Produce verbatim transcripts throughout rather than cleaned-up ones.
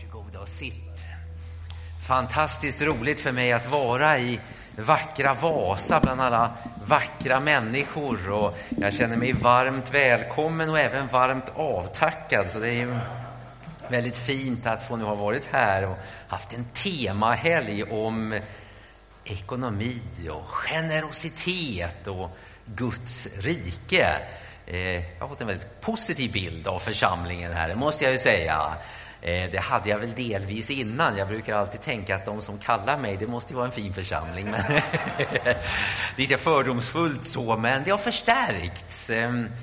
Varsågoda och sitt. Fantastiskt roligt för mig att vara i vackra Vasa bland alla vackra människor, och jag känner mig varmt välkommen och även varmt avtackad. Så det är ju väldigt fint att få nu ha varit här och haft en temahelg om ekonomi och generositet och Guds rike. Jag har fått en väldigt positiv bild av församlingen här, det måste jag ju säga. Det hade jag väl delvis innan. Jag brukar alltid tänka att de som kallar mig, det måste ju vara en fin församling. Men lite fördomsfullt så, men det har förstärkts.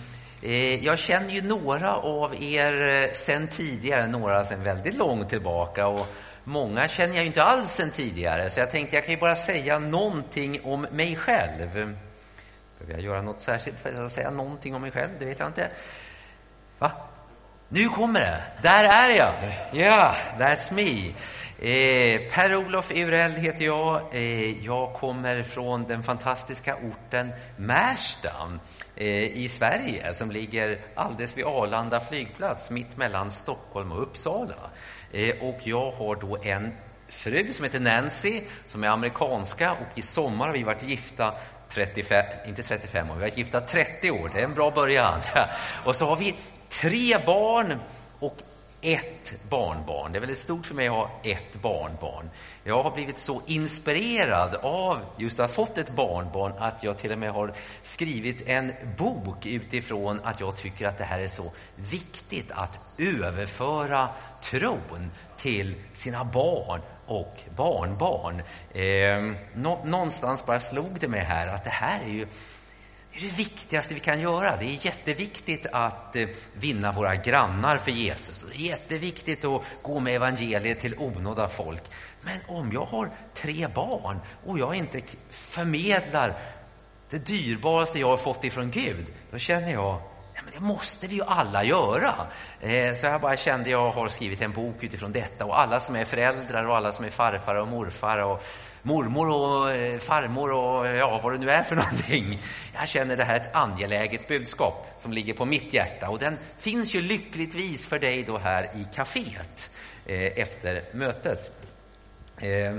Jag känner ju några av er sen tidigare, några sen väldigt långt tillbaka, och många känner jag ju inte alls sen tidigare. Så jag tänkte jag kan ju bara säga någonting om mig själv. Behöver jag göra något särskilt för att säga någonting om mig själv? Det vet jag inte. Va? Nu kommer det. Där är jag. Ja, yeah, that's me. Eh, Per-Olof Urell heter jag. Eh, jag kommer från den fantastiska orten Märsta eh, i Sverige, som ligger alldeles vid Arlanda flygplats, mitt mellan Stockholm och Uppsala. Eh, och jag har då en fru som heter Nancy, som är amerikanska, och i sommar har vi varit gifta trettiofem, inte trettiofem år, vi har varit gifta trettio år. Det är en bra början. Och så har vi tre barn och ett barnbarn. Det är väldigt stort för mig att ha ett barnbarn. Jag har blivit så inspirerad av just att ha fått ett barnbarn att jag till och med har skrivit en bok utifrån att jag tycker att det här är så viktigt att överföra tron till sina barn och barnbarn. Eh, nå- någonstans bara slog det mig här att det här är ju det är det viktigaste vi kan göra. Det är jätteviktigt att eh, vinna våra grannar för Jesus. Det är jätteviktigt att gå med evangeliet till onådda folk. Men om jag har tre barn och jag inte förmedlar det dyrbaraste jag har fått ifrån Gud, då känner jag, ja, men det måste vi ju alla göra. Eh, så jag bara kände, jag har skrivit en bok utifrån detta, och alla som är föräldrar och alla som är farfar och morfar och mormor och farmor och ja, vad det nu är för någonting. Jag känner det här är ett angeläget budskap som ligger på mitt hjärta, och den finns ju lyckligtvis för dig då här i kaféet eh, efter mötet. Eh,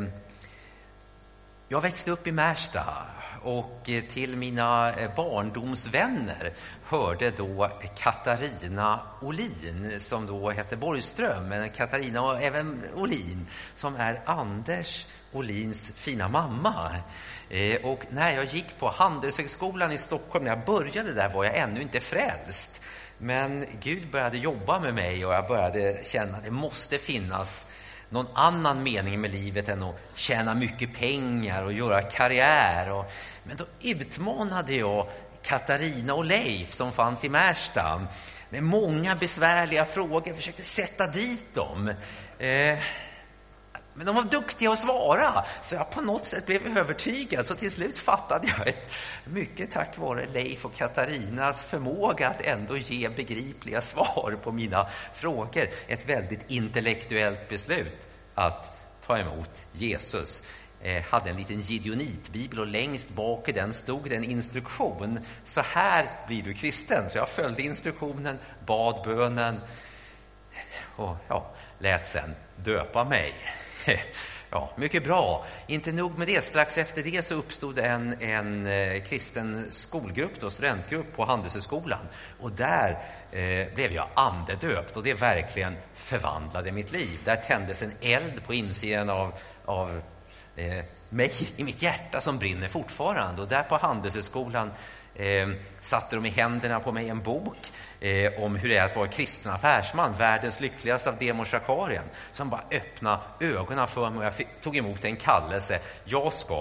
jag växte upp i Märsta, och till mina barndomsvänner hörde då Katarina Olin, som då hette Borgström, men Katarina och även Olin, som är Anders Olins fina mamma. Eh, och när jag gick på Handelshögskolan i Stockholm, när jag började där, var jag ännu inte frälst. Men Gud började jobba med mig, och jag började känna att det måste finnas någon annan mening med livet än att tjäna mycket pengar och göra karriär. Och, men då utmanade jag Katarina och Leif som fanns i Märsta med många besvärliga frågor. Jag försökte sätta dit dem. Eh, Men de var duktiga att svara, så jag på något sätt blev övertygad. Så till slut fattade jag ett, mycket tack vare Leif och Katarinas förmåga att ändå ge begripliga svar på mina frågor, ett väldigt intellektuellt beslut att ta emot Jesus. Eh, hade en liten gideonitbibel, och längst bak i den stod en instruktion. Så här blir du kristen. Så jag följde instruktionen, bad bönen och ja, lät sen döpa mig. Ja, mycket bra. Inte nog med det. Strax efter det så uppstod en, en eh, kristen skolgrupp, då, studentgrupp på Handelshögskolan. Och där eh, blev jag andedöpt, och det verkligen förvandlade mitt liv. Där tändes en eld på insidan av, av eh, mig, i mitt hjärta, som brinner fortfarande. Och där på Handelshögskolan Eh, satte de i händerna på mig en bok eh, om hur det är att vara kristen affärsman, världens lyckligaste av Demo Shakarian, som bara öppnade ögonen för mig, och jag fick, tog emot en kallelse. Jag ska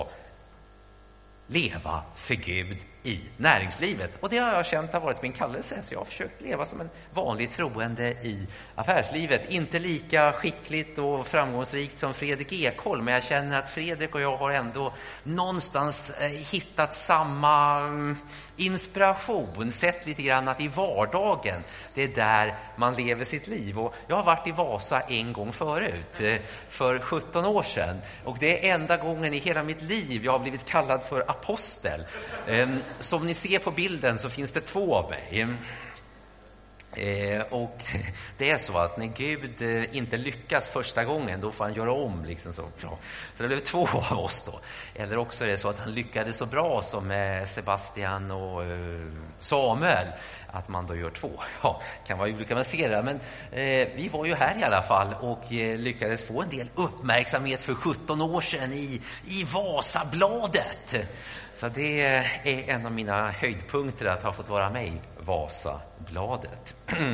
leva för Gud i näringslivet, och det har jag känt har varit min kallelse. Så jag har försökt leva som en vanlig troende i affärslivet. Inte lika skickligt och framgångsrikt som Fredrik Ekholm, men jag känner att Fredrik och jag har ändå någonstans eh, hittat samma mm, inspiration, sett lite grann att i vardagen, det är där man lever sitt liv. Och jag har varit i Vasa en gång förut, eh, för sjutton år sedan, och det är enda gången i hela mitt liv jag har blivit kallad för apostel. Eh, som ni ser på bilden så finns det två av mig. Eh, och det är så att när Gud eh, inte lyckas första gången, då får han göra om liksom så. Ja. Så det blev två av oss då. Eller också är det så att han lyckades så bra som med Sebastian och eh, Samuel, att man då gör två. Ja, kan vara olika man ser det, men eh, vi var ju här i alla fall och eh, lyckades få en del uppmärksamhet för sjutton år sedan i, i Vasabladet. Så det är en av mina höjdpunkter att ha fått vara med i Vasabladet.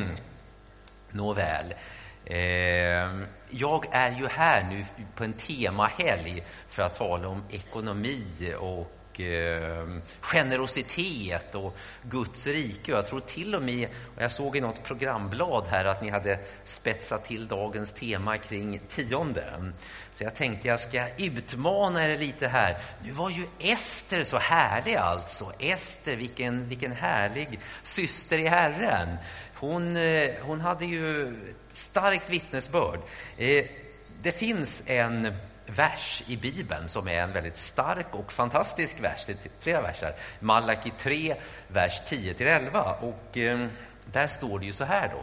Nåväl. Eh, jag är ju här nu på en temahelg för att tala om ekonomi och eh, generositet och Guds rike. Jag tror till och med, och jag såg i något programblad här att ni hade spetsat till dagens tema kring tionde. Så jag tänkte jag ska utmana er lite här. Nu var ju Ester så härlig alltså. Ester, vilken, vilken härlig syster i Herren. Hon, hon hade ju starkt vittnesbörd. Det finns en vers i Bibeln som är en väldigt stark och fantastisk vers. Det är flera verser. Malaki tre, vers tio till elva. Och där står det ju så här då.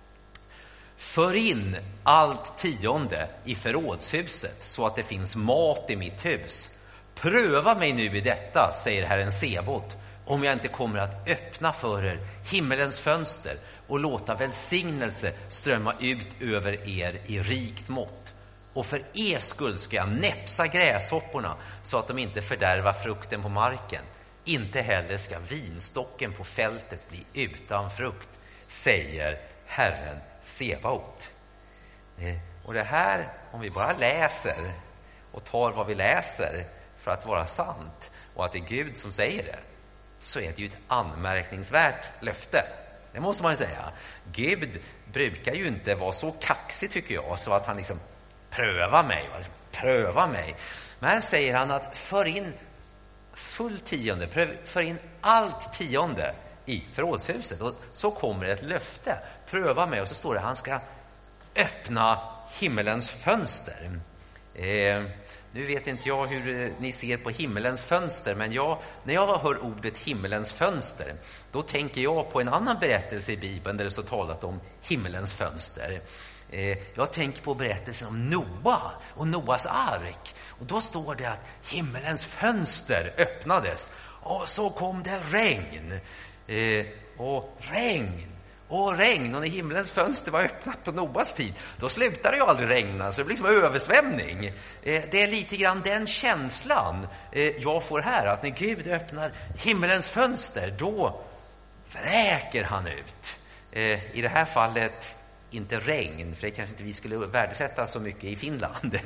För in allt tionde i förrådshuset så att det finns mat i mitt hus. Pröva mig nu i detta, säger Herren Sebot, om jag inte kommer att öppna för er himmelens fönster och låta välsignelse strömma ut över er i rikt mått. Och för er skull ska jag näpsa gräshopporna så att de inte fördärvar frukten på marken. Inte heller ska vinstocken på fältet bli utan frukt, säger Herren Sebaot. Eh, och det här, om vi bara läser och tar vad vi läser för att vara sant och att det är Gud som säger det, så är det ju ett anmärkningsvärt löfte. Det måste man ju säga. Gud brukar ju inte vara så kaxig, tycker jag, så att han liksom prövar mig, pröva mig. Men här säger han att för in full tionde, för in allt tionde i förrådshuset. Och så kommer ett löfte. Pröva mig. Och så står det att han ska öppna himmelens fönster. Eh, nu vet inte jag hur ni ser på himmelens fönster. Men jag, när jag hör ordet himmelens fönster, då tänker jag på en annan berättelse i Bibeln där det står talat om himmelens fönster. Eh, jag tänker på berättelsen om Noa och Noas ark. Och då står det att himmelens fönster öppnades. Och så kom det regn. Eh, och regn och regn. Och när himmelens fönster var öppnat på Noas tid, då slutade det ju aldrig regna, så det blir som översvämning. Eh, det är lite grann den känslan eh, jag får här, att när Gud öppnar himmelens fönster, då vräker han ut. Eh, I det här fallet inte regn, för det kanske inte vi skulle värdesätta så mycket i Finland.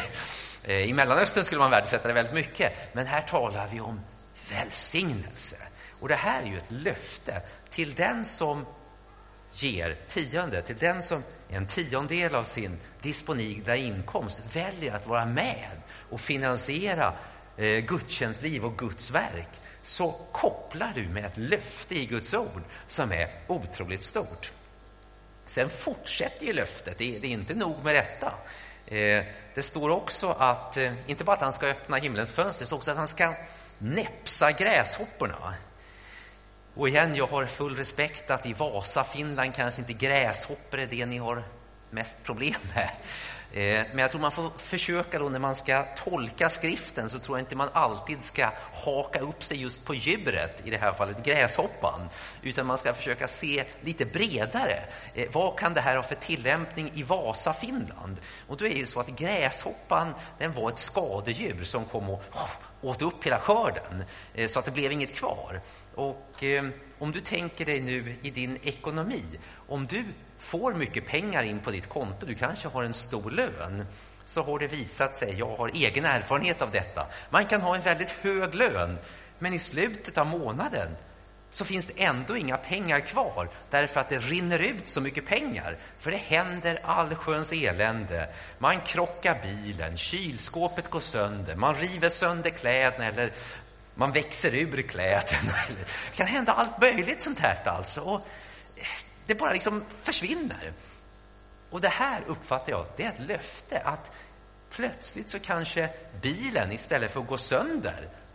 I Mellanöstern skulle man värdesätta det väldigt mycket. Men här talar vi om välsignelse. Och det här är ju ett löfte till den som ger tionde, till den som en tiondel av sin disponibla inkomst väljer att vara med och finansiera eh, gudstjänstliv och Guds verk, så kopplar du med ett löfte i Guds ord som är otroligt stort. Sen fortsätter ju löftet, det är, det är inte nog med detta. Eh, det står också att, eh, inte bara att han ska öppna himlens fönster, det står också att han ska näpsa gräshopporna. Och igen, jag har full respekt att i Vasa, Finland, kanske inte gräshoppor är det ni har mest problem med. Eh, men jag tror man får försöka då, när man ska tolka skriften, så tror jag inte man alltid ska haka upp sig just på djuret, i det här fallet gräshoppan, utan man ska försöka se lite bredare. Eh, vad kan det här ha för tillämpning i Vasa, Finland? Och då är det så att gräshoppan, den var ett skadedjur som kom och oh, åt upp hela skörden, eh, så att det blev inget kvar. Och eh, om du tänker dig nu i din ekonomi, om du får mycket pengar in på ditt konto, du kanske har en stor lön, så har det visat sig, jag har egen erfarenhet av detta, man kan ha en väldigt hög lön, men i slutet av månaden så finns det ändå inga pengar kvar, därför att det rinner ut så mycket pengar, för det händer allsköns elände. Man krockar bilen, kylskåpet går sönder, man river sönder kläderna, eller man växer ur kläderna. Det kan hända allt möjligt sånt här alltså, och det bara liksom försvinner. Och det här uppfattar jag, det är ett löfte, att plötsligt så kanske bilen, istället för att gå sönder,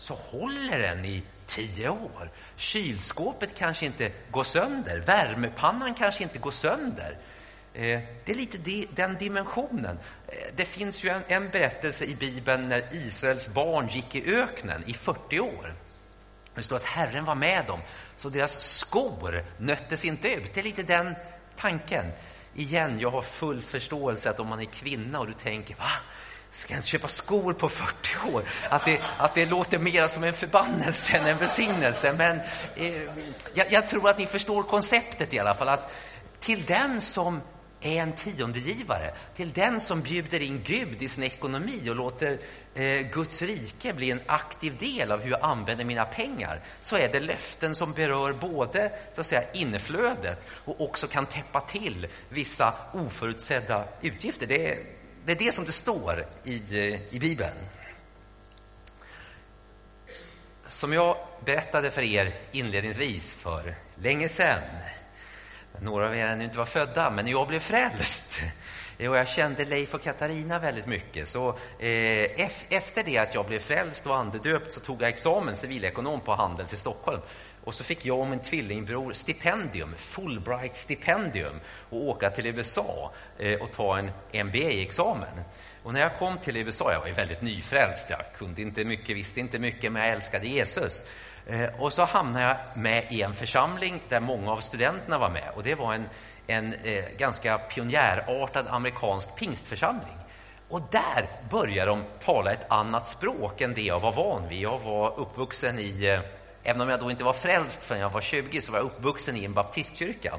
så håller den i tio år. Kylskåpet kanske inte går sönder. Värmepannan kanske inte går sönder. Eh, det är lite di- den dimensionen. Eh, det finns ju en, en berättelse i Bibeln när Israels barn gick i öknen i fyrtio år. Det står att Herren var med dem, så deras skor nöttes inte ut. Det är lite den tanken. Igen, jag har full förståelse att om man är kvinna och du tänker, va? Ska jag inte köpa skor på fyrtio år? Att det, att det låter mer som en förbannelse än en välsignelse. Men eh, jag, jag tror att ni förstår konceptet i alla fall. Att till den som är en tiondegivare, till den som bjuder in Gud i sin ekonomi och låter eh, Guds rike bli en aktiv del av hur jag använder mina pengar, så är det löften som berör både så att säga inflödet och också kan täppa till vissa oförutsedda utgifter. Det är det, är det som det står i, i Bibeln. Som jag berättade för er inledningsvis för länge sedan, några av er ännu inte var födda, men jag blev frälst. Och jag kände Leif och Katarina väldigt mycket. Så eh, efter det att jag blev frälst och andedöpt så tog jag examen civilekonom på Handels i Stockholm. Och så fick jag och min tvillingbror stipendium, Fulbright-stipendium, och åka till U S A eh, och ta en M B A-examen. Och när jag kom till U S A, jag var ju väldigt nyfrälst, jag kunde inte mycket, visste inte mycket, men jag älskade Jesus. Eh, och så hamnade jag med i en församling där många av studenterna var med. Och det var en, en eh, ganska pionjärartad amerikansk pingstförsamling. Och där började de tala ett annat språk än det jag var van vid. Jag var uppvuxen i, eh, även om jag då inte var frälst förrän jag var tjugo, så var jag uppvuxen i en baptistkyrka.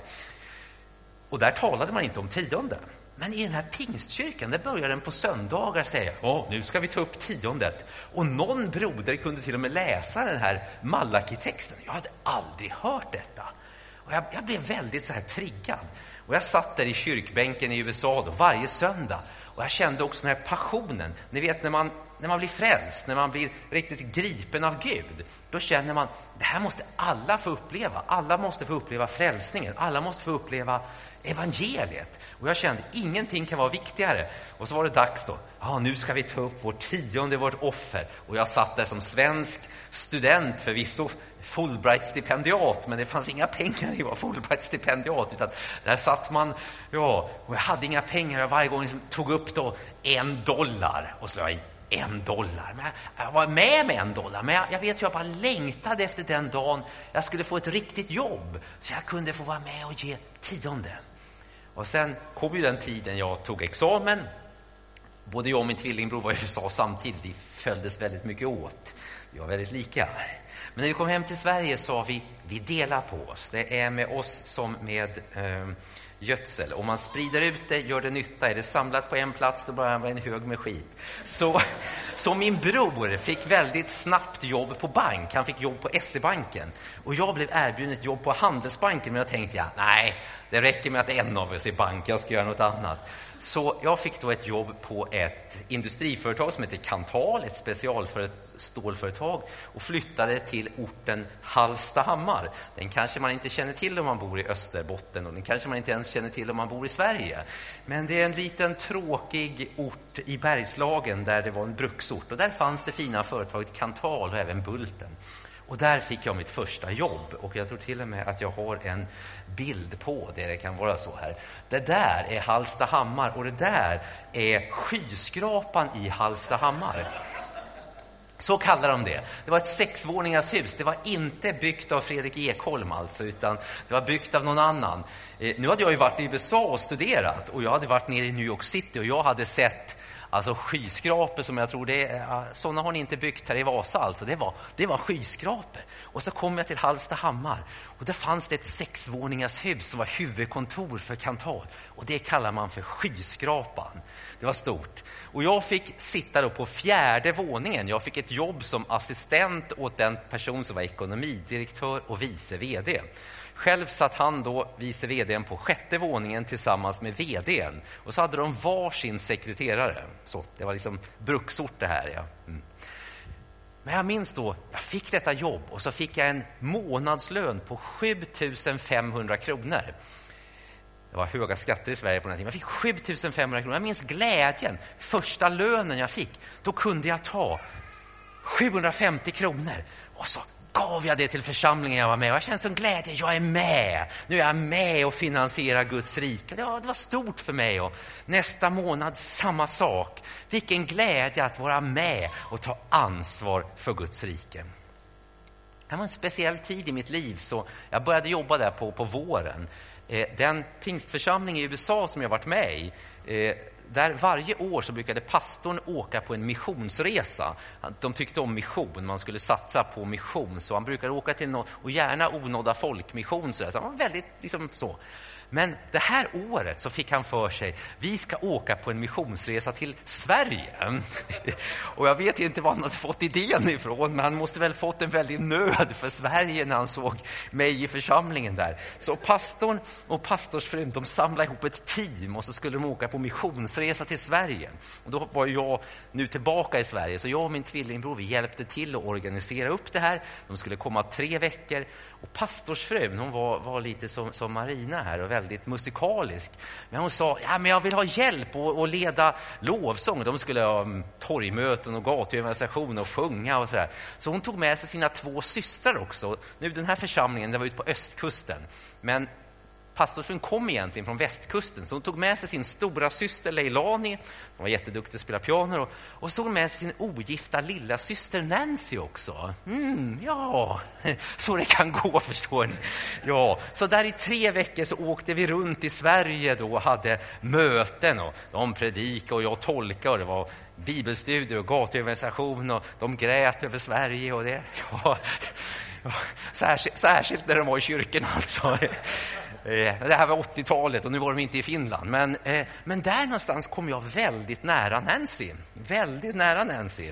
Och där talade man inte om tionde. Men i den här pingstkyrkan, där började den på söndagar säga, ja, nu ska vi ta upp tiondet. Och någon broder kunde till och med läsa den här Malaki-texten. Jag hade aldrig hört detta. Och jag, jag blev väldigt så här triggad. Och jag satt där i kyrkbänken i U S A då, varje söndag. Och jag kände också den här passionen. Ni vet, när man, när man blir frälst, när man blir riktigt gripen av Gud, då känner man, det här måste alla få uppleva. Alla måste få uppleva frälsningen. Alla måste få uppleva evangeliet. Och jag kände, ingenting kan vara viktigare. Och så var det dags då. Ja, nu ska vi ta upp vårt tionde, vårt offer. Och jag satt där som svensk student, förvisso Fulbright-stipendiat, men det fanns inga pengar i vår Fulbright-stipendiat, utan där satt man, ja, och jag hade inga pengar. Jag varje gång liksom tog upp då en dollar och så la jag i en dollar. Men jag, jag var med med en dollar, men jag, jag vet, jag bara längtade efter den dagen jag skulle få ett riktigt jobb, så jag kunde få vara med och ge tionde. Och sen kom ju den tiden jag tog examen. Både jag och min tvillingbror var i U S A samtidigt. Vi följdes väldigt mycket åt. Vi var väldigt lika. Men när vi kom hem till Sverige sa vi, vi delar på oss. Det är med oss som med eh, gödsel. Om man sprider ut det, gör det nytta. Är det samlat på en plats, då börjar det vara en hög med skit. Så, så min bror fick väldigt snabbt jobb på bank. Han fick jobb på S E-banken. Och jag blev erbjuden ett jobb på Handelsbanken. Men jag tänkte, ja, nej, det räcker med att en av oss är bank. Jag ska göra något annat. Så jag fick då ett jobb på ett industriföretag som heter Kanthal, ett specialstålföretag, och flyttade till orten Hallstahammar. Den kanske man inte känner till om man bor i Österbotten, och den kanske man inte ens känner till om man bor i Sverige. Men det är en liten tråkig ort i Bergslagen där det var en bruksort, och där fanns det fina företaget Kanthal och även Bulten. Och där fick jag mitt första jobb, och jag tror till och med att jag har en bild på det. Det kan vara så här. Det där är Hallstahammar, och det där är skyskrapan i Hallstahammar. Så kallar de det. Det var ett sexvåningars hus. Det var inte byggt av Fredrik Ekholm alltså, utan det var byggt av någon annan. Eh, nu hade jag ju varit i U S A och studerat, och jag hade varit nere i New York City, och jag hade sett alltså skyskrapor som jag tror det är, sådana har ni inte byggt här i Vasa alltså. Det var, det var skyskrapor. Och så kom jag till Hallstahammar, och där fanns det ett sexvåningars hus som var huvudkontor för Kanthal. Och det kallar man för skyskrapan. Det var stort. Och jag fick sitta då på fjärde våningen. Jag fick ett jobb som assistent åt den person som var ekonomidirektör och vice vd. Själv satt han då, vice vdn, på sjätte våningen tillsammans med vdn. Och så hade de varsin sekreterare. Så det var liksom bruksort det här. Ja. Mm. Men jag minns då, jag fick detta jobb, och så fick jag en månadslön på sju tusen femhundra kronor. Det var höga skatter i Sverige på den här tiden. Jag fick sju tusen femhundra kronor. Jag minns glädjen. Första lönen jag fick, då kunde jag ta sjuhundrafemtio kronor. Och så gav jag det till församlingen jag var med. Och jag kände som glädje, jag är med. Nu är jag med och finansierar Guds rike. Ja, det var stort för mig. Och nästa månad samma sak. Vilken glädje att vara med och ta ansvar för Guds rike. Det var en speciell tid i mitt liv, så jag började jobba där på, på våren. Eh, den pingstförsamling i U S A som jag varit med i, eh, där varje år så brukade pastorn åka på en missionsresa. De tyckte om mission, man skulle satsa på mission, så han brukade åka till något, och gärna onådda folkmission. Så han var väldigt liksom så. Men det här året så fick han för sig, vi ska åka på en missionsresa till Sverige. Och jag vet inte var han hade fått idén ifrån, men han måste väl fått en väldig nöd för Sverige när han såg mig i församlingen där. Så pastorn och pastorsfrun, de samlade ihop ett team och så skulle de åka på missionsresa till Sverige. Och då var jag nu tillbaka i Sverige, så jag och min tvillingbror, vi hjälpte till att organisera upp det här. De skulle komma tre veckor. Och pastorsfrun, hon var, var lite som, som Marina här och väldigt musikalisk. Men hon sa, ja men jag vill ha hjälp och, och leda lovsång. De skulle ha um, torgmöten och gatuevangelisation och sjunga och sådär. Så hon tog med sig sina två systrar också. Nu den här församlingen, den var ute på östkusten. Men pastorsfrun kom egentligen från västkusten, så hon tog med sig sin stora syster Leilani, hon var jätteduktig att spela piano, och, och så med sig sin ogifta lilla syster Nancy också. Mm, ja, så det kan gå, förstår ni. Ja, så där i tre veckor så åkte vi runt i Sverige då och hade möten, och de predikade och jag tolkade, och det var bibelstudier och gatuevangelisation, och de grät över Sverige och det. Ja, särskilt, särskilt när de var i kyrkan alltså. Det här var åttiotalet och nu var de inte i Finland. Men, eh, men där någonstans kom jag väldigt nära Nancy. Väldigt nära Nancy.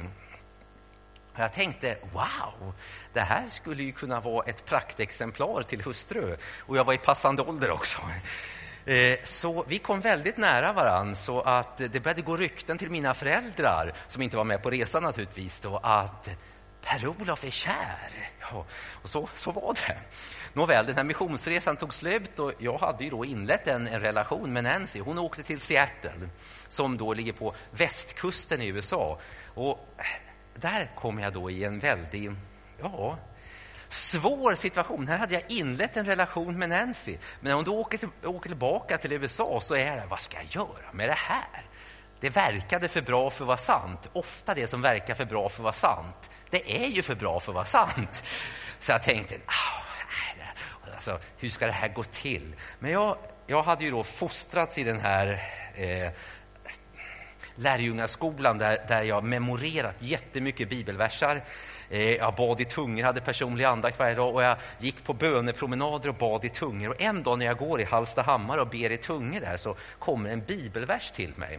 Och jag tänkte, wow, det här skulle ju kunna vara ett praktexemplar till hustru. Och jag var i passande ålder också. Eh, så vi kom väldigt nära varann, så att det började gå rykten till mina föräldrar, som inte var med på resan naturligtvis, då, att Per-Olof är kär. Ja, och så, så var det. Nåväl, den här missionsresan tog slut och jag hade ju då inlett en, en relation med Nancy. Hon åkte till Seattle, som då ligger på västkusten i U S A. Och där kom jag då i en väldigt, ja, svår situation. Här hade jag inlett en relation med Nancy. Men när hon då åker, till, åker tillbaka till U S A så är det, vad ska jag göra med det här? Det verkade för bra för att vara sant. Ofta det som verkar för bra för att vara sant, det är ju för bra för att vara sant. Så jag tänkte, alltså, hur ska det här gå till? Men jag, jag hade ju då fostrats i den här eh, lärjungaskolan där, där jag memorerat jättemycket bibelversar. Eh, jag bad i tungor, hade personlig andakt varje dag, och jag gick på bönepromenader och bad i tungor. Och en dag när jag går i Hallstahammar och ber i tungor där, så kommer en bibelvers till mig.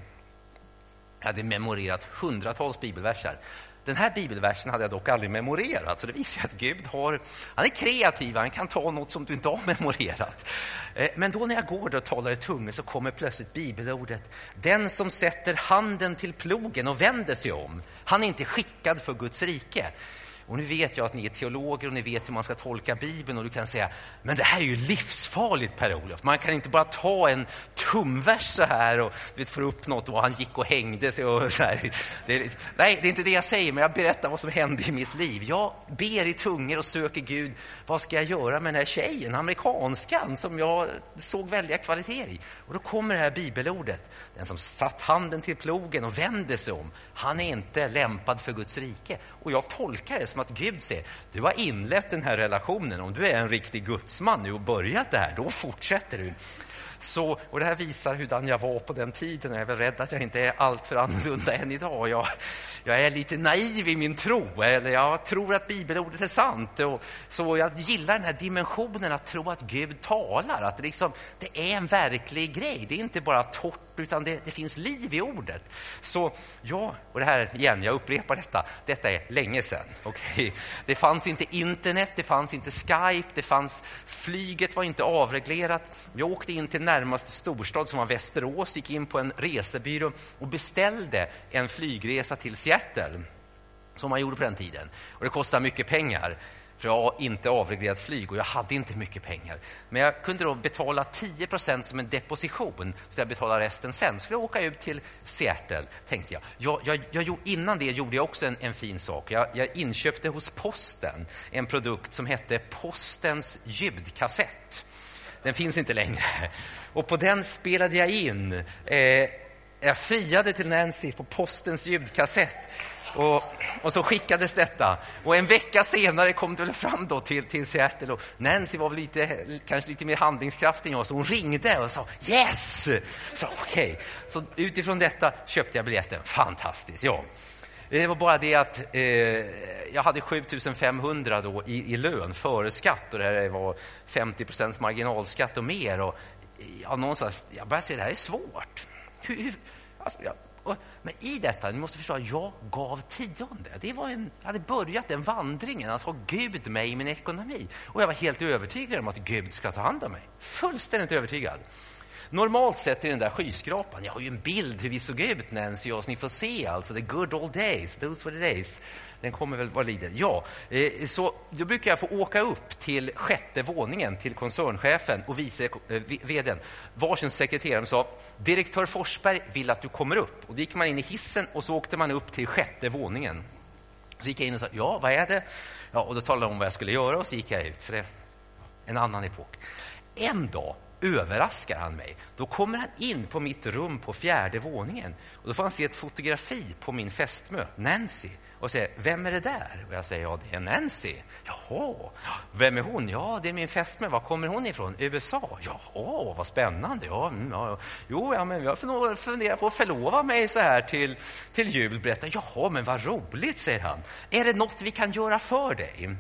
Jag hade memorerat hundratals bibelversar. Den här bibelversen hade jag dock aldrig memorerat, så det visar att Gud har, han är kreativ, han kan ta något som du inte har memorerat. Men då när jag går där och talar i tungor så kommer plötsligt bibelordet: den som sätter handen till plogen och vänder sig om, han är inte skickad för Guds rike. Och nu vet jag att ni är teologer och ni vet hur man ska tolka Bibeln, och du kan säga, men det här är ju livsfarligt, Per-Olof. Man kan inte bara ta en tumvers så här och vet, få upp något och han gick och hängde sig och så här. Det är, nej, det är inte det jag säger, men jag berättar vad som hände i mitt liv. Jag ber i tungor och söker Gud. Vad ska jag göra med den här tjejen, amerikanskan, som jag såg väldiga kvaliteter i? Och då kommer det här bibelordet: den som satt handen till plogen och vände sig om, han är inte lämpad för Guds rike. Och jag tolkar det som att Gud säger, du har inlett den här relationen. Om du är en riktig gudsman nu och börjat det här, då fortsätter du. Så, och det här visar hur jag var på den tiden. Jag är väl rädd att jag inte är allt för annorlunda än idag. Jag, jag är lite naiv i min tro. Eller jag tror att bibelordet är sant. Och, så jag gillar den här dimensionen att tro att Gud talar. Att det, liksom, det är en verklig grej. Det är inte bara torrt, utan det, det finns liv i ordet. Så ja, och det här igen, jag upprepar detta. Detta är länge sedan. Okay? Det fanns inte internet, det fanns inte Skype, det fanns, flyget var inte avreglerat. Jag åkte in till närmaste storstad som var Västerås, gick in på en resebyrå och beställde en flygresa till Seattle, som man gjorde på den tiden. Och det kostade mycket pengar. För jag har inte avreglerat flyg och jag hade inte mycket pengar. Men jag kunde då betala tio procent som en deposition, så jag betalade resten sen. Så jag åka ut till Seattle, tänkte jag. jag, jag, jag innan det gjorde jag också en, en fin sak. Jag, jag inköpte hos Posten en produkt som hette Postens ljudkassett. Den finns inte längre. Och på den spelade jag in. Eh, jag friade till Nancy på Postens ljudkassett. Och, och så skickades detta. Och en vecka senare kom det väl fram då till, till Seattle. Och Nancy var väl lite, kanske lite mer handlingskraftig än jag. Så hon ringde och sa yes! Så okej. Okay. Så utifrån detta köpte jag biljetten. Fantastiskt, ja. Det var bara det att eh, jag hade sju tusen femhundra då i, i lön före skatt. Och det här var femtio procent marginalskatt och mer. Och ja, någonstans, jag började säga, det här är svårt. Hur, hur, alltså, jag, och, men i detta, ni måste förstå, jag gav tionde. Det var en, jag hade börjat den vandringen. Alltså Gud mig i min ekonomi. Och jag var helt övertygad om att Gud ska ta hand om mig. Fullständigt övertygad. Normalt sett i den där skyskrapan, jag har ju en bild hur vi såg ut, Nancy och jag, så ni får se alltså, the good old days, those were the days. Den kommer väl vara lider. Ja, eh, så då brukar jag få åka upp till sjätte våningen till koncernchefen och vice eh, vdn. Varsin sekreterare sa, direktör Forsberg vill att du kommer upp. Och då gick man in i hissen och så åkte man upp till sjätte våningen. Så gick jag in och sa, ja, vad är det? Ja, och då talade de om vad jag skulle göra och så gick jag ut. Så det är en annan epok. En dag överraskar han mig. Då kommer han in på mitt rum på fjärde våningen. Och då får han se ett fotografi på min fästmö, Nancy. Och säger, vem är det där? Och jag säger, ja, det är Nancy. Jaha, vem är hon? Ja, det är min fästmö. Var kommer hon ifrån? U S A. Jaha, vad spännande. Ja, mm, ja. Jo, ja, men jag funderar på att förlova mig så här till, till jul. Berättar, jaha, men vad roligt, säger han. Är det något vi kan göra för dig?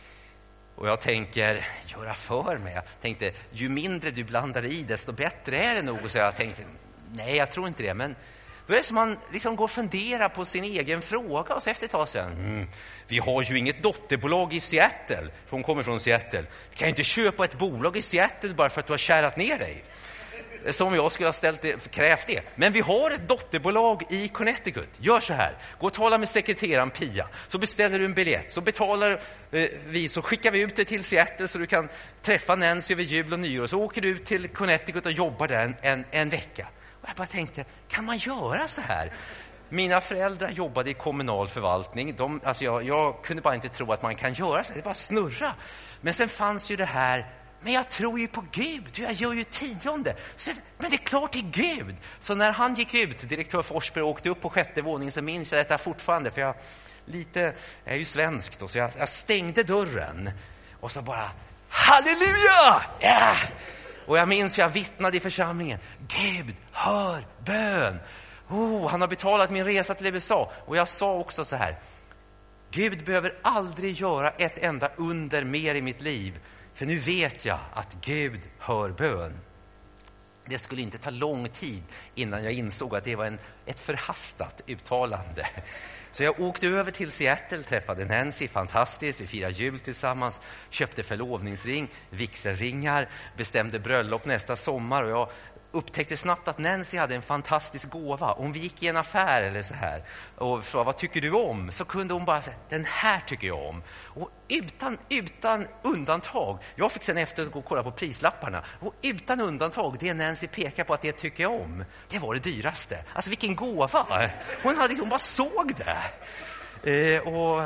Och jag tänker, göra för mig. Jag tänkte, ju mindre du blandar i, desto bättre är det nog. Så jag tänkte, nej, jag tror inte det. Men då är det som man liksom går och funderar på sin egen fråga. Och så efter ett tag sen, mm, vi har ju inget dotterbolag i Seattle. För hon kommer från Seattle. Du kan ju inte köpa ett bolag i Seattle bara för att du har kärat ner dig. Som jag skulle ha ställt det, krävt det. Men vi har ett dotterbolag i Connecticut. Gör så här. Gå och tala med sekreteraren Pia. Så beställer du en biljett. Så betalar eh, vi. Så skickar vi ut det till Seattle så du kan träffa Nancy över jul och nyår. Så åker du ut till Connecticut och jobbar där en, en, en vecka. Och jag bara tänkte, kan man göra så här? Mina föräldrar jobbade i kommunal förvaltning. De, alltså jag, jag kunde bara inte tro att man kan göra så. Det bara snurra. Men sen fanns ju det här, men jag tror ju på Gud. Jag gör ju tionde. Så, men det är klart det är Gud. Så när han gick ut, direktör Forsberg, åkte upp på sjätte våningen, så minns jag detta fortfarande. För jag, lite, jag är ju svensk då, så jag, jag stängde dörren. Och så bara, halleluja! Ja! Och jag minns jag vittnade i församlingen. Gud, hör bön. Oh, han har betalat min resa till U S A. Och jag sa också så här, Gud behöver aldrig göra ett enda under mer i mitt liv. För nu vet jag att Gud hör bön. Det skulle inte ta lång tid innan jag insåg att det var en, ett förhastat uttalande. Så jag åkte över till Seattle, träffade Nancy, fantastiskt. Vi firade jul tillsammans, köpte förlovningsring, vigselringar, bestämde bröllop nästa sommar. Och jag upptäckte snabbt att Nancy hade en fantastisk gåva. Om vi gick i en affär eller så här och frågade, vad tycker du om? Så kunde hon bara säga, den här tycker jag om. Och utan, utan undantag, jag fick sen efter gå och kolla på prislapparna. Och utan undantag, det Nancy pekar på att det tycker jag om, det var det dyraste. Alltså vilken gåva. Hon, hade, hon bara såg det. Eh, och...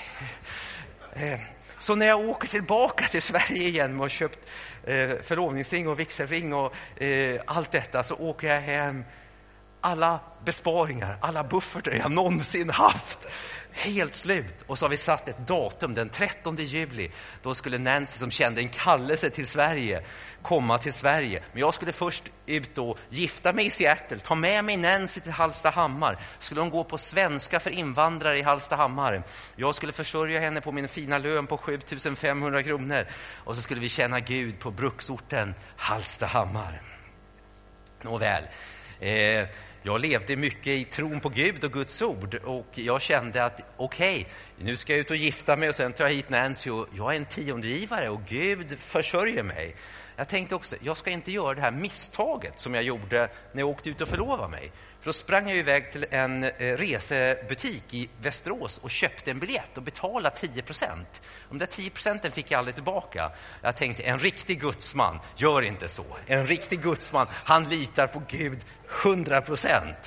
Eh, Så när jag åker tillbaka till Sverige igen och köpt eh, förlovningsring och vigselring och eh, allt detta, så åker jag hem alla besparingar, alla buffertar jag någonsin haft. Helt slut. Och så har vi satt ett datum, den trettonde juli. Då skulle Nancy, som kände en kallelse till Sverige, komma till Sverige. Men jag skulle först ut och gifta mig i Seattle. Ta med mig Nancy till Hallstahammar. Skulle hon gå på svenska för invandrare i Hallstahammar. Jag skulle försörja henne på min fina lön på sju tusen femhundra kronor. Och så skulle vi tjäna Gud på bruksorten Hallstahammar. Nåväl. Eh... jag levde mycket i tron på Gud och Guds ord. Och jag kände att okej, okay, nu ska jag ut och gifta mig och sen tar jag hit Nancy och jag är en tiondegivare och Gud försörjer mig. Jag tänkte också, jag ska inte göra det här misstaget som jag gjorde när jag åkte ut och förlovade mig. För då sprang jag iväg till en resebutik i Västerås och köpte en biljett och betalade tio procent. De där tio procenten fick jag aldrig tillbaka. Jag tänkte, en riktig gudsman gör inte så. En riktig gudsman, han litar på Gud hundra procent.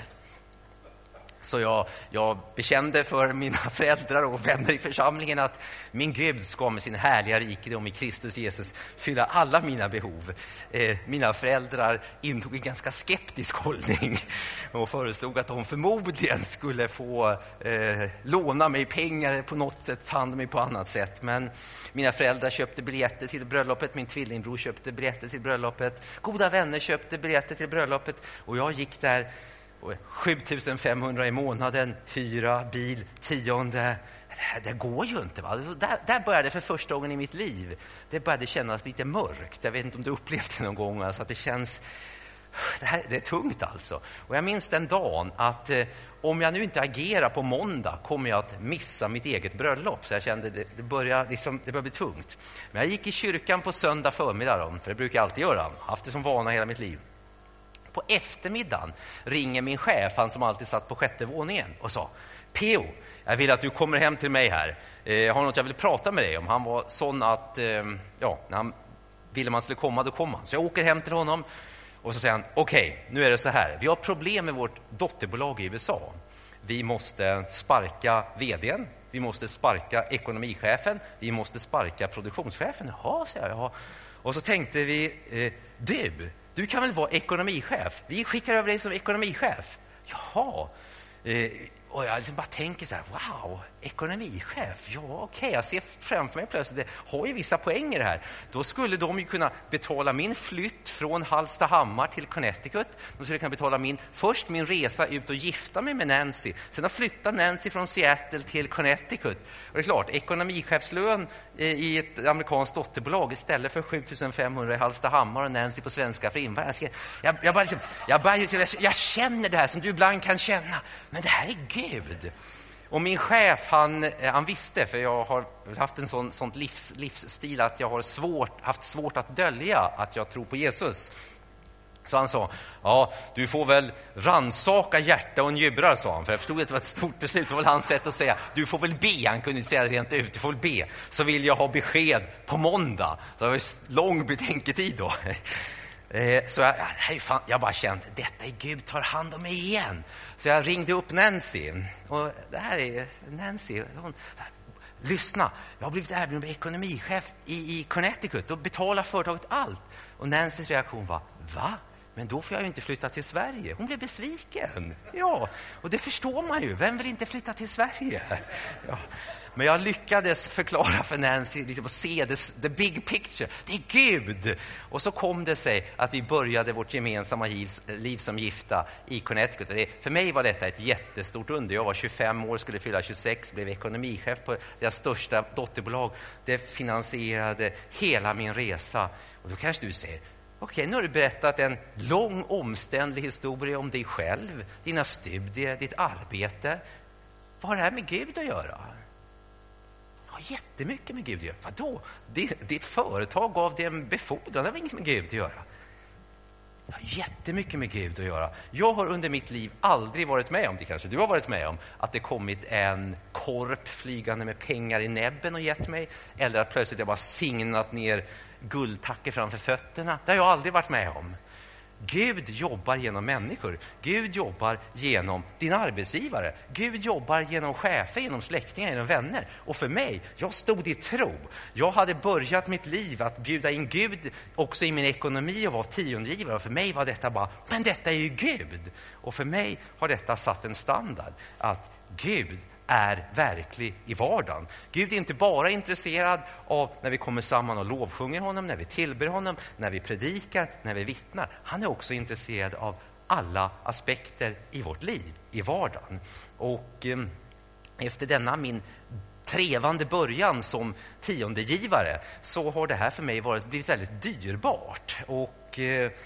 Så jag, jag bekände för mina föräldrar och vänner i församlingen att min Gud ska med sin härliga rikedom i Kristus Jesus fylla alla mina behov. Eh, mina föräldrar intog en ganska skeptisk hållning och föreslog att de förmodligen skulle få eh, låna mig pengar på något sätt, ta hand om mig på annat sätt. Men mina föräldrar köpte biljetter till bröllopet, min tvillingbror köpte biljetter till bröllopet, goda vänner köpte biljetter till bröllopet och jag gick där. sjutusen femhundra i månaden, hyra, bil, tionde. Det, det går ju inte. Va? Där, där började för första gången i mitt liv. Det började kännas lite mörkt. Jag vet inte om du upplevt det någon gång. Alltså att det känns... Det, här, det är tungt alltså. Och jag minns den dagen att eh, om jag nu inte agerar på måndag kommer jag att missa mitt eget bröllop. Så jag kände det, det började liksom, det började bli tungt. Men jag gick i kyrkan på söndag förmiddag. Då, för det brukar jag alltid göra. Jag har haft det som vana hela mitt liv. På eftermiddagen ringer min chef, han som alltid satt på sjätte våningen, och sa: P O, jag vill att du kommer hem till mig här. Jag har något jag vill prata med dig om. Han var sån att, ja, när han ville man skulle komma, då kom han. Så jag åker hem till honom och så säger han: okej, okay, nu är det så här. Vi har problem med vårt dotterbolag i U S A. Vi måste sparka vdn, vi måste sparka ekonomichefen, vi måste sparka produktionschefen. Jaha, säger jag. Och så tänkte vi, eh, du... Du kan väl vara ekonomichef? Vi skickar över dig som ekonomichef. Jaha. Eh, och jag liksom bara tänker så här, wow, ekonomichef. Ja, okej, okay. Jag ser framför mig plötsligt, det har ju vissa poänger här. Då skulle de ju kunna betala min flytt från Hallstahammar till Connecticut. De skulle kunna betala min, först min resa ut och gifta mig med Nancy. Sen att flytta Nancy från Seattle till Connecticut. Och det är klart, ekonomichefslön i ett amerikanskt dotterbolag istället för sjutusen femhundra i Hallstahammar och Nancy på svenska för invandrare. Jag, jag, bara, jag, bara, jag känner det här som du ibland kan känna. Men det här är Gud. Och min chef, han, han visste, för jag har haft en sån, sån livs, livsstil att jag har svårt, haft svårt att dölja att jag tror på Jesus. Så han sa, ja, du får väl ransaka hjärta och njurar, sa han. För jag förstod att det var ett stort beslut. Det var väl hans sätt att säga, du får väl be. Han kunde inte säga rent ut, du får väl be. Så vill jag ha besked på måndag. Så det var en lång betänketid då. Så jag, fan, jag bara kände, detta är Gud, tar hand om mig igen. Så jag ringde upp Nancy. Och det här är Nancy. Hon, lyssna, jag har blivit erbjuden med ekonomichef i, i Connecticut och betalar företaget allt. Och Nancys reaktion var, va? Men då får jag ju inte flytta till Sverige. Hon blev besviken. Ja, och det förstår man ju. Vem vill inte flytta till Sverige? Ja. Men jag lyckades förklara för Nancy liksom, att se the, the big picture. Det är Gud. Och så kom det sig att vi började vårt gemensamma liv, liv som gifta i Connecticut. Det, för mig var detta ett jättestort under. Jag var tjugofem år, skulle fylla tjugosex, blev ekonomichef på deras största dotterbolag. Det finansierade hela min resa. Och då kanske du säger, okej, nu har du berättat en lång omständlig historia om dig själv, dina studier, ditt arbete. Vad har det här med Gud att göra? Ja, jättemycket med Gud att göra. Vadå? Ditt företag gav dig en befordran. Det har inget med Gud att göra. Det har jättemycket med Gud att göra. Jag har under mitt liv aldrig varit med om, det kanske du har varit med om, att det kommit en korp flygande med pengar i näbben och gett mig. Eller att plötsligt jag bara signat ner guldtacker framför fötterna. Det har jag aldrig varit med om. Gud jobbar genom människor. Gud jobbar genom din arbetsgivare. Gud jobbar genom chefer, genom släktingar, genom vänner. Och för mig, jag stod i tro. Jag hade börjat mitt liv att bjuda in Gud också i min ekonomi och vara tiondegivare. Och för mig var detta bara, men detta är ju Gud. Och för mig har detta satt en standard att Gud är verklig i vardagen. Gud är inte bara intresserad av när vi kommer samman och lovsjunger honom, när vi tillber honom, när vi predikar, när vi vittnar. Han är också intresserad av alla aspekter i vårt liv, i vardagen. Och eh, efter denna min trevande början som tiondegivare så har det här för mig varit, blivit väldigt dyrbart. Och eh,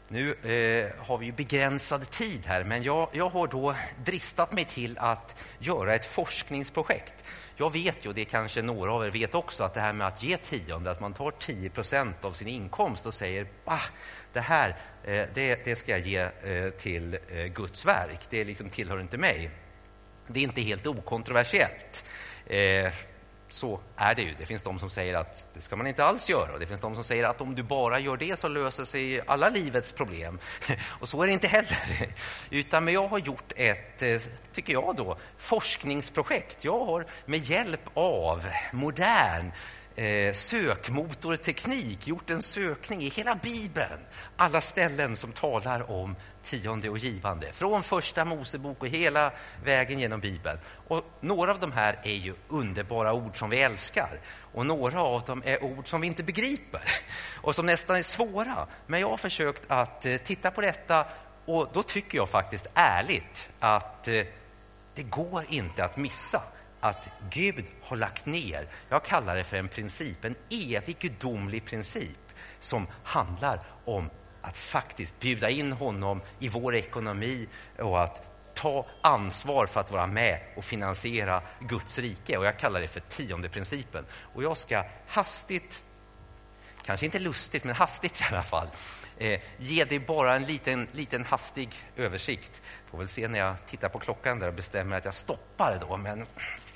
Nu eh, har vi ju begränsad tid här, men jag, jag har då dristat mig till att göra ett forskningsprojekt. Jag vet ju, och det kanske några av er vet också, att det här med att ge tionde, att man tar tio procent av sin inkomst och säger ah, det här eh, det, det ska jag ge eh, till eh, Guds verk, det liksom tillhör inte mig. Det är inte helt okontroversiellt. Eh, Så är det ju. Det finns de som säger att det ska man inte alls göra. Och det finns de som säger att om du bara gör det så löser sig alla livets problem. Och så är det inte heller. Utan men jag har gjort ett, tycker jag då, forskningsprojekt. Jag har med hjälp av modern eh, sökmotorteknik gjort en sökning i hela Bibeln. Alla ställen som talar om tionde och givande. Från första Mosebok och hela vägen genom Bibeln. Och några av de här är ju underbara ord som vi älskar. Och några av dem är ord som vi inte begriper. Och som nästan är svåra. Men jag har försökt att eh, titta på detta. Och då tycker jag faktiskt ärligt att eh, det går inte att missa att Gud har lagt ner, jag kallar det för en princip, en evig gudomlig princip som handlar om att faktiskt bjuda in honom i vår ekonomi och att ta ansvar för att vara med och finansiera Guds rike. Och jag kallar det för tionde principen. Och jag ska hastigt, kanske inte lustigt men hastigt i alla fall, eh, ge dig bara en liten, liten hastig översikt. Får väl se när jag tittar på klockan där och bestämmer att jag stoppar då. Men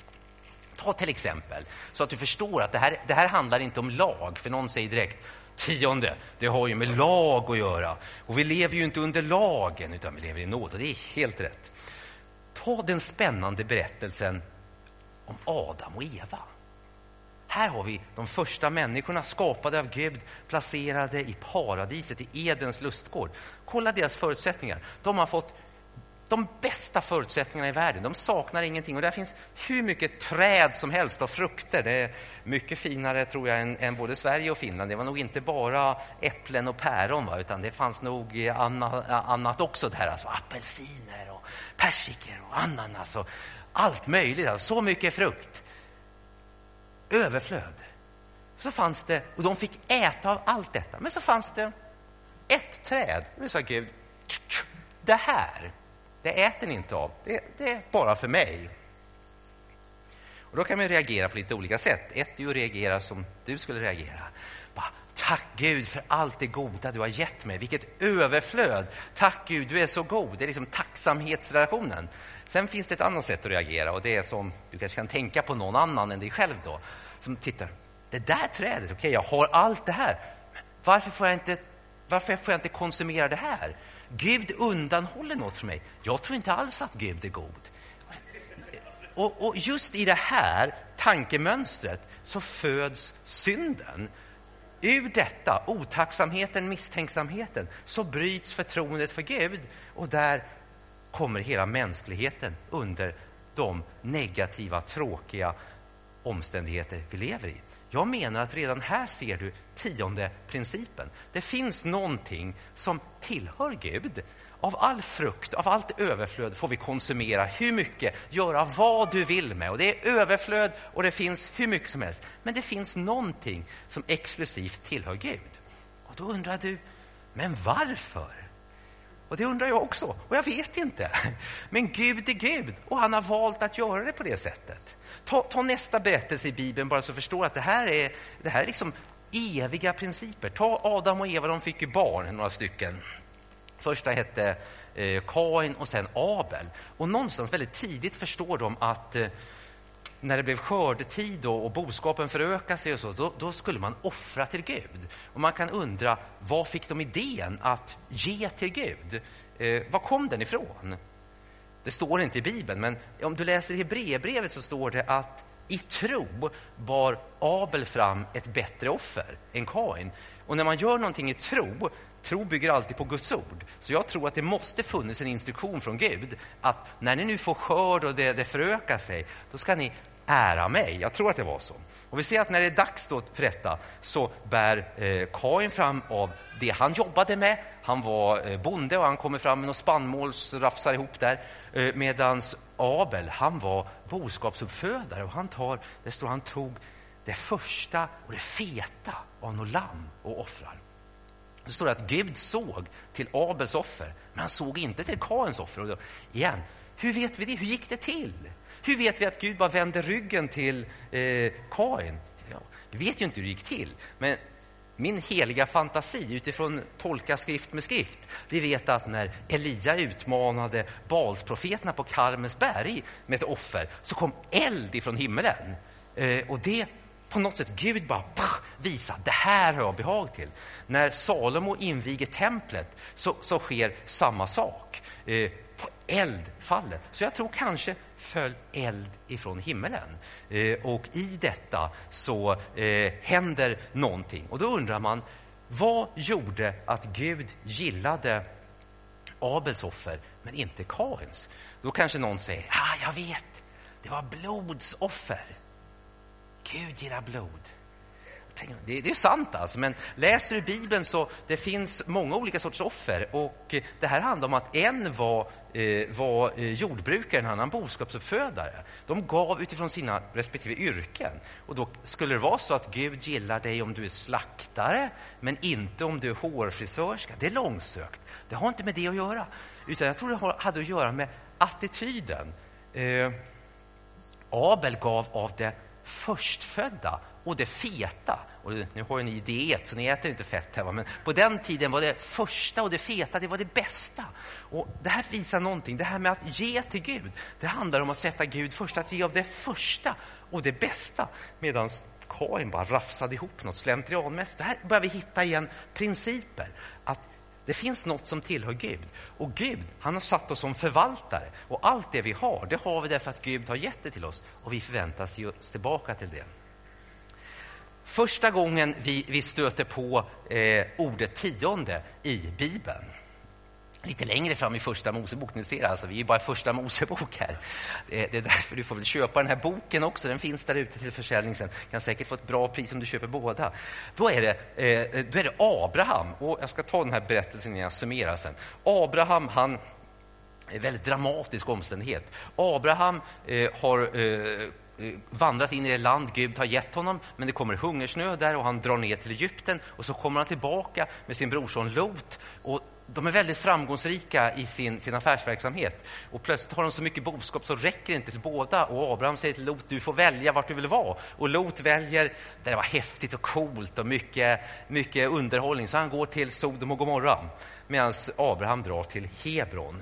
ta till exempel, så att du förstår att det här, det här handlar inte om lag. För någon säger direkt, tionde, det har ju med lag att göra. Och vi lever ju inte under lagen utan vi lever i nåd. Och det är helt rätt. Ta den spännande berättelsen om Adam och Eva. Här har vi de första människorna skapade av Gud, placerade i paradiset, i Edens lustgård. Kolla deras förutsättningar. De har fått de bästa förutsättningarna i världen. De saknar ingenting. Och där finns hur mycket träd som helst av frukter. Det är mycket finare tror jag än, än både Sverige och Finland. Det var nog inte bara äpplen och päron, va? Utan det fanns nog anna, annat också där. Alltså apelsiner och persikor och ananas och allt möjligt. Alltså, så mycket frukt. Överflöd. Så fanns det, och de fick äta av allt detta. Men så fanns det ett träd. Och sa Gud, det här, det äter ni inte av. Det, det är bara för mig. Och då kan man reagera på lite olika sätt. Ett är ju att reagera som du skulle reagera. Bara, tack Gud för allt det goda du har gett mig. Vilket överflöd. Tack Gud, du är så god. Det är liksom tacksamhetsrelationen. Sen finns det ett annat sätt att reagera. Och det är som du kanske kan tänka på någon annan än dig själv då. Som tittar, det där trädet, okej okay, jag har allt det här. Varför får jag inte, varför får jag inte konsumera det här? Gud undanhåller något för mig. Jag tror inte alls att Gud är god. Och, och just i det här tankemönstret så föds synden. Ur detta, otacksamheten, misstänksamheten, så bryts förtroendet för Gud. Och där kommer hela mänskligheten under de negativa, tråkiga omständigheter vi lever i. Jag menar att redan här ser du tionde principen. Det finns någonting som tillhör Gud. Av all frukt, av allt överflöd får vi konsumera hur mycket, göra vad du vill med. Och det är överflöd och det finns hur mycket som helst. Men det finns någonting som exklusivt tillhör Gud. Och då undrar du, men varför? Och det undrar jag också, och jag vet inte. Men Gud är Gud och han har valt att göra det på det sättet. Ta, ta nästa berättelse i Bibeln bara så förstår att det här är, det här är liksom eviga principer. Ta Adam och Eva, de fick ju barn, några stycken. Första hette eh, Kain och sen Abel. Och någonstans väldigt tidigt förstår de att eh, när det blev skördetid och, och boskapen förökade sig och så, då, då skulle man offra till Gud. Och man kan undra, vad fick de idén att ge till Gud? Eh, var kom den ifrån? Det står inte i Bibeln, men om du läser Hebreerbrevet så står det att i tro bar Abel fram ett bättre offer än Kain. Och när man gör någonting i tro, tro bygger alltid på Guds ord. Så jag tror att det måste funnits en instruktion från Gud att när ni nu får skörd och det, det förökar sig, då ska ni ära mig. Jag tror att det var så. Och vi ser att när det är dags då för detta så bär eh, Kain fram av det han jobbade med. Han var eh, bonde och han kommer fram med något spannmål, rafsar ihop där. Eh, medans Abel, han var boskapsuppfödare och han tar, det står han tog det första och det feta av något lamm och offrar. Det står att Gud såg till Abels offer, men han såg inte till Kains offer. Och då, igen, hur vet vi det? Hur gick det till? Hur vet vi att Gud bara vände ryggen till eh, Kain? Ja, vi vet ju inte hur det gick till, men min heliga fantasi utifrån tolka skrift med skrift. Vi vet att när Elia utmanade Balsprofeterna på Karmels berg med ett offer, så kom eld ifrån himmelen. Eh, och det på något sätt, Gud bara visar, det här har jag behag till. När Salomo inviger templet så, så sker samma sak. Eh, eld faller. Så jag tror kanske föll eld ifrån himmelen. Eh, och i detta så eh, händer någonting. Och då undrar man, vad gjorde att Gud gillade Abels offer men inte Kains? Då kanske någon säger, ja ah, jag vet, det var blodsoffer. Gud gillar blod. Det, det är sant alltså, men läser du Bibeln så det finns många olika sorters offer, och det här handlar om att en var, eh, var jordbrukare, en annan boskapsuppfödare. De gav utifrån sina respektive yrken, och då skulle det vara så att Gud gillar dig om du är slaktare men inte om du är hårfrisörska. Det är långsökt. Det har inte med det att göra, utan jag tror det hade att göra med attityden. Eh, Abel gav av det förstfödda och det feta. Och nu har ni diet så ni äter inte fett här, va? Men på den tiden var det första och det feta, det var det bästa. Och det här visar någonting. Det här med att ge till Gud, det handlar om att sätta Gud först, att ge av det första och det bästa. Medan Kain bara rafsade ihop något slentrianmässigt. Det här börjar vi hitta igen principer. Att det finns något som tillhör Gud. Och Gud, han har satt oss som förvaltare. Och allt det vi har, det har vi därför att Gud har gett det till oss. Och vi förväntas ge oss tillbaka till det. Första gången vi, vi stöter på eh, ordet tionde i Bibeln. Lite längre fram i första Mosebok. Ni ser alltså, vi är bara i första Mosebok här. Det, det är därför du får väl köpa den här boken också. Den finns där ute till försäljning sen. Kan säkert få ett bra pris om du köper båda. Då är det, eh, då är det Abraham. Och jag ska ta den här berättelsen när jag summerar sen. Abraham, han är en väldigt dramatisk omständighet. Abraham eh, har... Eh, vandrat in i det land Gud har gett honom, men det kommer hungersnöd där och han drar ner till Egypten, och så kommer han tillbaka med sin brorson Lot, och de är väldigt framgångsrika i sin, sin affärsverksamhet, och plötsligt har de så mycket boskap så räcker det inte till båda, och Abraham säger till Lot, du får välja vart du vill vara, och Lot väljer där det var häftigt och coolt och mycket, mycket underhållning, så han går till Sodom och Gomorra, medan Abraham drar till Hebron.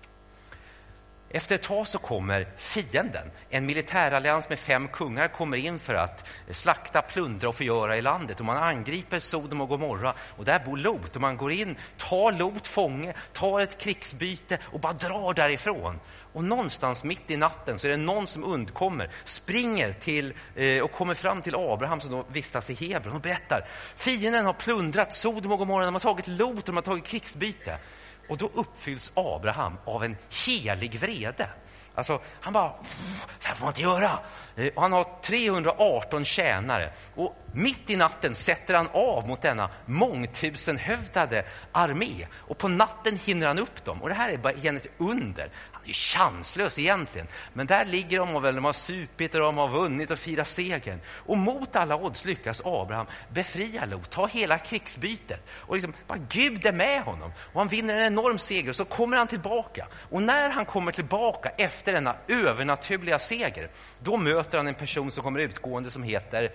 Efter ett tag så kommer fienden. En militärallians med fem kungar kommer in för att slakta, plundra och förgöra i landet. Och man angriper Sodom och Gomorra, och där bor Lot. Och man går in, tar Lot fånge, tar ett krigsbyte och bara drar därifrån. Och någonstans mitt i natten så är det någon som undkommer, springer till eh, och kommer fram till Abraham som då vistas i Hebron och berättar: fienden har plundrat Sodom och Gomorra, de har tagit Lot och de har tagit krigsbyte. Och då uppfylls Abraham av en helig vrede. Alltså, han bara, så här får man inte göra. Och han har trehundraarton tjänare. Och mitt i natten sätter han av mot denna mångtusenhövdade armé. Och på natten hinner han upp dem. Och det här är bara igen ett under. Han är ju chanslös egentligen. Men där ligger de och väl, de har supit och de har vunnit och firat segern. Och mot alla odds lyckas Abraham befria Lot, ta hela krigsbytet. Och liksom, bara Gud är med honom. Och han vinner en enorm seger, och så kommer han tillbaka. Och när han kommer tillbaka efter denna övernaturliga seger, då möter han en person som kommer utgående som heter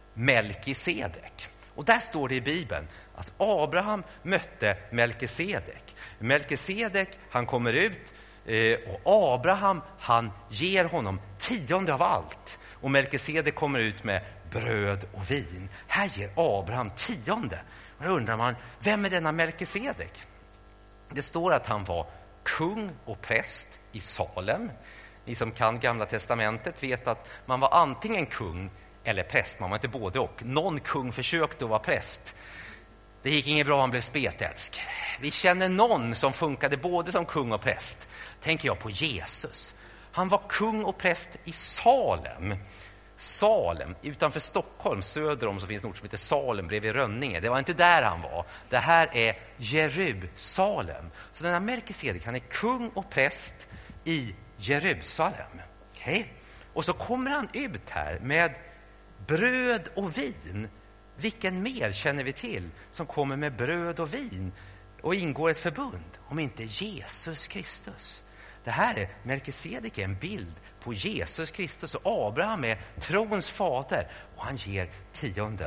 Melkisedek. Och där står det i Bibeln att Abraham mötte Melkisedek. Melkisedek, han kommer ut eh, och Abraham, han ger honom tionde av allt. Och Melkisedek kommer ut med bröd och vin. Här ger Abraham tionde. Och då undrar man, vem är denna Melkisedek? Det står att han var kung och präst i Salem. Ni som kan Gamla testamentet vet att man var antingen kung eller präst. Man var inte både och. Någon kung försökte att vara präst. Det gick inget bra, han blev spetälsk. Vi känner någon som funkade både som kung och präst. Tänker jag på Jesus. Han var kung och präst i Salem. Salem, utanför Stockholm, söder om så finns något som heter Salem bredvid Rönninge. Det var inte där han var. Det här är Jerusalem. Så den här Melkisedek, han är kung och präst i Jerusalem. Okay. Och så kommer han ut här med bröd och vin vilken mer känner vi till som kommer med bröd och vin och ingår ett förbund om inte Jesus Kristus? Det här är Melkisedek, en bild på Jesus Kristus, och Abraham är trons fader och han ger tionde.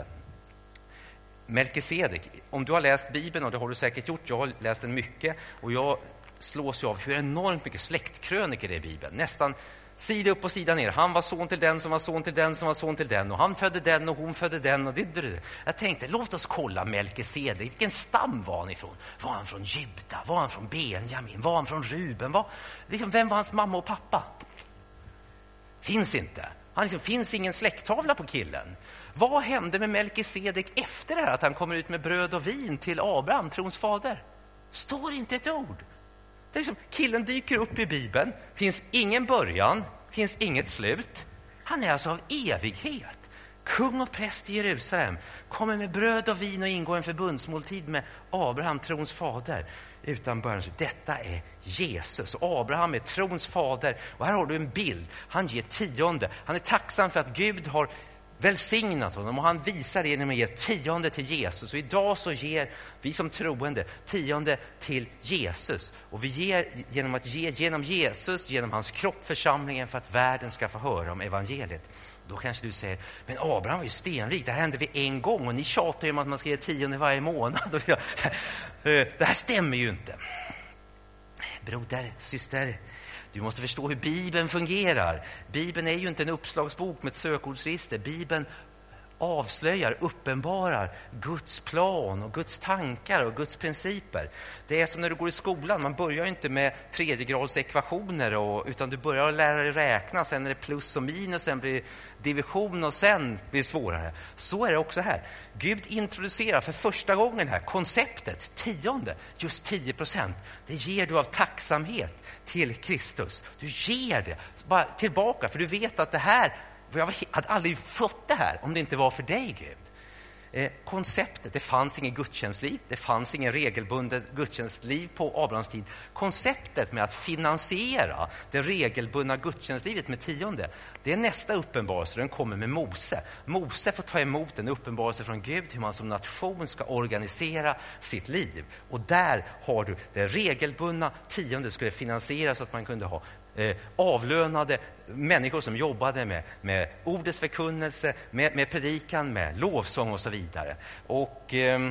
Melkisedek, om du har läst Bibeln, och det har du säkert gjort, jag har läst den mycket, och jag slås ju av hur enormt mycket släktkröniker det är i Bibeln. Nästan sida upp och sida ner. Han var son till den som var son till den som var son till den, och han födde den och hon födde den. Och det, det, det. Jag tänkte, låt oss kolla Melkisedek. Vilken stam var han ifrån? Var han från Juda? Var han från Benjamin? Var han från Ruben? Var, liksom, vem var hans mamma och pappa? Finns inte. Han liksom, finns ingen släkttavla på killen. Vad hände med Melkisedek efter det här, att han kommer ut med bröd och vin till Abraham, trons fader? Står inte ett ord. Det är liksom, killen dyker upp i Bibeln, finns ingen början, finns inget slut. Han är alltså av evighet. Kung och präst i Jerusalem, kommer med bröd och vin och ingår en förbundsmåltid med Abraham, trons fader, utan början. Detta är Jesus. Abraham är trons fader, och här har du en bild. Han ger tionde. Han är tacksam för att Gud har välsignat honom, och han visar det genom att ge tionde till Jesus. Och idag så ger vi som troende tionde till Jesus, och vi ger genom att ge genom Jesus, genom hans kropp, församlingen, för att världen ska få höra om evangeliet. Då kanske du säger, men Abraham var ju stenrik, det här hände vid en gång, och ni tjatar ju om att man ska ge tionde varje månad. Det här stämmer ju inte. Broder, syster, du måste förstå hur Bibeln fungerar. Bibeln är ju inte en uppslagsbok med ett sökordsregister. Bibeln avslöjar, uppenbarar Guds plan och Guds tankar och Guds principer. Det är som när du går i skolan. Man börjar inte med tredjegrads ekvationer, och, utan du börjar lära dig räkna. Sen är det plus och minus, sen blir det division, och sen blir det svårare. Så är det också här. Gud introducerar för första gången här konceptet tionde, just tio procent. Det ger du av tacksamhet till Kristus. Du ger det bara tillbaka, för du vet att det här, jag hade aldrig fått det här om det inte var för dig, Gud. Eh, konceptet, det fanns ingen gudstjänstliv, det fanns ingen regelbunden gudstjänstliv på Abrahams tid. Konceptet med att finansiera det regelbundna gudstjänstlivet med tionde, det är nästa uppenbarelse. Den kommer med Mose. Mose får ta emot en uppenbarelse från Gud hur man som nation ska organisera sitt liv. Och där har du det regelbundna tionde, skulle finansieras så att man kunde ha Eh, avlönade människor som jobbade med, med ordets förkunnelse, med, med predikan, med lovsång och så vidare. Och eh,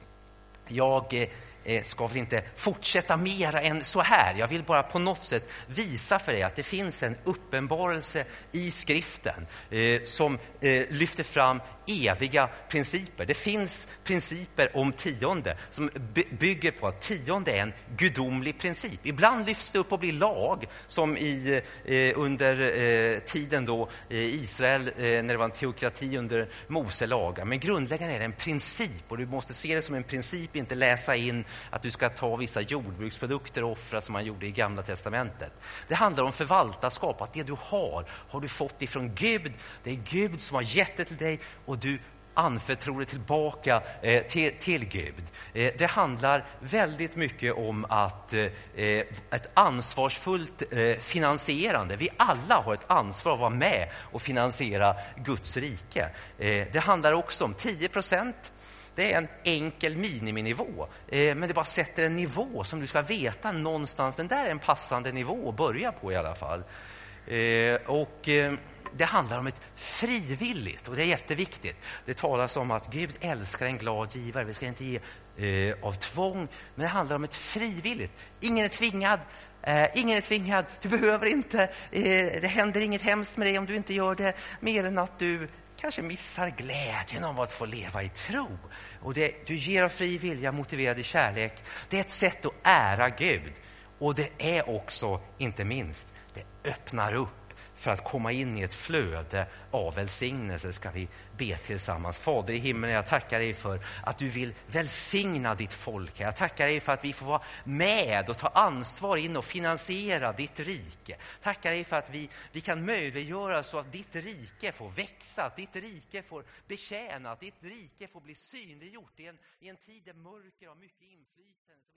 jag eh, ska väl inte fortsätta mera än så här. Jag vill bara på något sätt visa för dig att det finns en uppenbarelse i skriften eh, som eh, lyfter fram eviga principer. Det finns principer om tionde som bygger på att tionde är en gudomlig princip. Ibland lyfts det upp och blir lag, som i, eh, under eh, tiden då eh, Israel, eh, när det var en teokrati under Mose lagar. Men grundläggande är det en princip, och du måste se det som en princip, inte läsa in att du ska ta vissa jordbruksprodukter och offra som man gjorde i Gamla testamentet. Det handlar om förvaltarskap, att det du har, har du fått ifrån Gud. Det är Gud som har gett det till dig, och du anförtror det tillbaka eh, till, till Gud. Eh, det handlar väldigt mycket om att eh, ett ansvarsfullt eh, finansierande. Vi alla har ett ansvar att vara med och finansiera Guds rike. Eh, det handlar också om tio procent. Det är en enkel miniminivå, eh, men det bara sätter en nivå som du ska veta någonstans. Den där är en passande nivå att börja på i alla fall. Eh, och... Eh, Det handlar om ett frivilligt, och det är jätteviktigt. Det talas om att Gud älskar en glad givare. Vi ska inte ge eh, av tvång, men det handlar om ett frivilligt. Ingen är tvingad, eh, ingen är tvingad. Du behöver inte, eh, det händer inget hemskt med dig om du inte gör det, mer än att du kanske missar glädjen om att få leva i tro. Och det, du ger av fri vilja, motiverad i kärlek. Det är ett sätt att ära Gud, och det är också, inte minst, det öppnar upp för att komma in i ett flöde av välsignelse. Ska vi be tillsammans. Fader i himlen, jag tackar dig för att du vill välsigna ditt folk. Jag tackar dig för att vi får vara med och ta ansvar in och finansiera ditt rike. Tackar dig för att vi, vi kan möjliggöra så att ditt rike får växa, att ditt rike får betjäna, att ditt rike får bli synliggjort i en, i en tid där mörker har mycket inflytande.